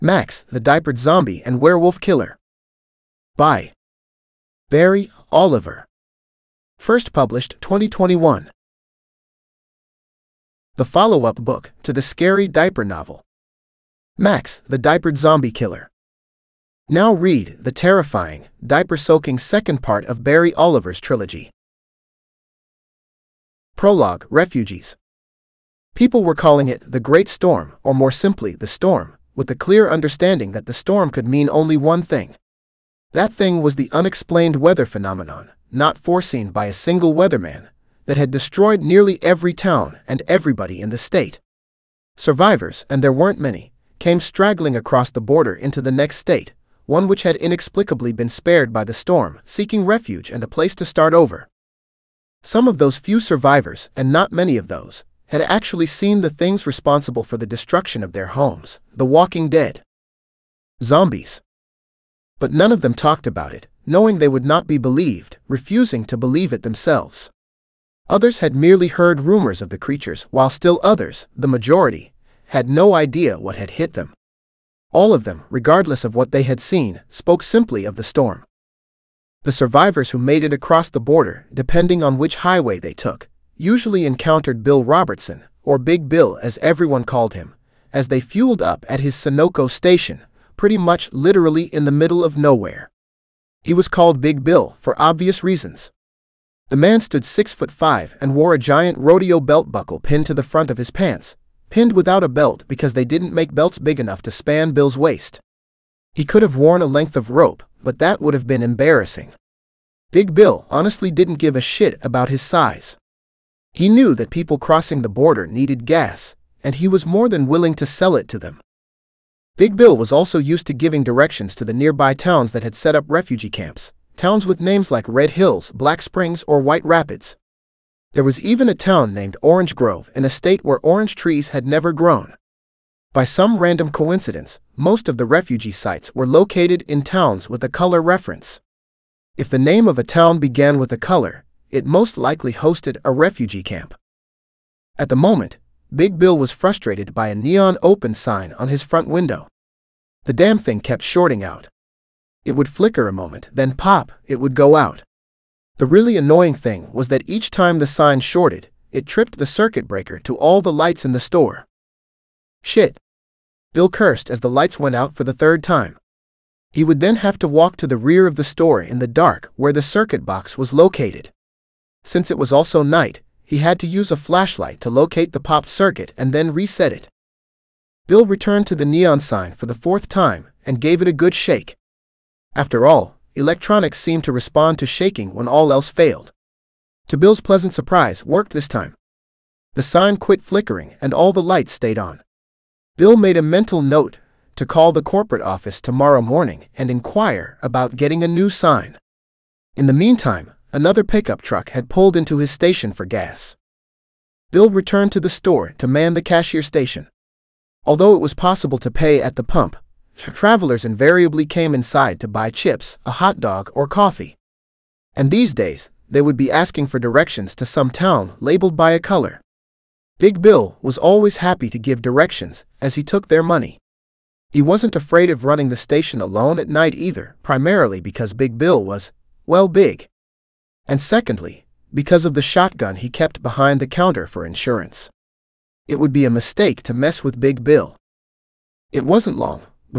Max, the Diapered Zombie and Werewolf Killer. By Barry Oliver. First published 2021. The follow-up book to the scary diaper novel, Max, the Diapered Zombie Killer. Now read the terrifying, diaper-soaking second part of Barry Oliver's trilogy. Prologue: Refugees. People were calling it the Great Storm, or more simply, the Storm, with the clear understanding that the storm could mean only one thing. That thing was the unexplained weather phenomenon, not foreseen by a single weatherman, that had destroyed nearly every town and everybody in the state. Survivors, and there weren't many, came straggling across the border into the next state, one which had inexplicably been spared by the storm, seeking refuge and a place to start over. Some of those few survivors, and not many of those, had actually seen the things responsible for the destruction of their homes, the walking dead. Zombies. But none of them talked about it, knowing they would not be believed, refusing to believe it themselves. Others had merely heard rumors of the creatures, while still others, the majority, had no idea what had hit them. All of them, regardless of what they had seen, spoke simply of the storm. The survivors who made it across the border, depending on which highway they took, usually encountered Bill Robertson, or Big Bill as everyone called him, as they fueled up at his Sunoco station, pretty much literally in the middle of nowhere. He was called Big Bill for obvious reasons. The man stood 6'5" and wore a giant rodeo belt buckle pinned to the front of his pants, pinned without a belt because they didn't make belts big enough to span Bill's waist. He could have worn a length of rope, but that would have been embarrassing. Big Bill honestly didn't give a shit about his size. He knew that people crossing the border needed gas, and he was more than willing to sell it to them. Big Bill was also used to giving directions to the nearby towns that had set up refugee camps, towns with names like Red Hills, Black Springs, or White Rapids. There was even a town named Orange Grove in a state where orange trees had never grown. By some random coincidence, most of the refugee sites were located in towns with a color reference. If the name of a town began with a color, it most likely hosted a refugee camp. At the moment, Big Bill was frustrated by a neon open sign on his front window. The damn thing kept shorting out. It would flicker a moment, then pop, it would go out. The really annoying thing was that each time the sign shorted, it tripped the circuit breaker to all the lights in the store. Shit. Bill cursed as the lights went out for the third time. He would then have to walk to the rear of the store in the dark where the circuit box was located. Since it was also night, he had to use a flashlight to locate the popped circuit and then reset it. Bill returned to the neon sign for the fourth time and gave it a good shake. After all, electronics seemed to respond to shaking when all else failed. To Bill's pleasant surprise, worked this time. The sign quit flickering and all the lights stayed on. Bill made a mental note to call the corporate office tomorrow morning and inquire about getting a new sign. In the meantime, another pickup truck had pulled into his station for gas. Bill returned to the store to man the cashier station. Although it was possible to pay at the pump, travelers invariably came inside to buy chips, a hot dog, or coffee. And these days, they would be asking for directions to some town labeled by a color. Big Bill was always happy to give directions as he took their money. He wasn't afraid of running the station alone at night either, primarily because Big Bill was, well, big. And secondly, because of the shotgun he kept behind the counter for insurance. It would be a mistake to mess with Big Bill. It wasn't long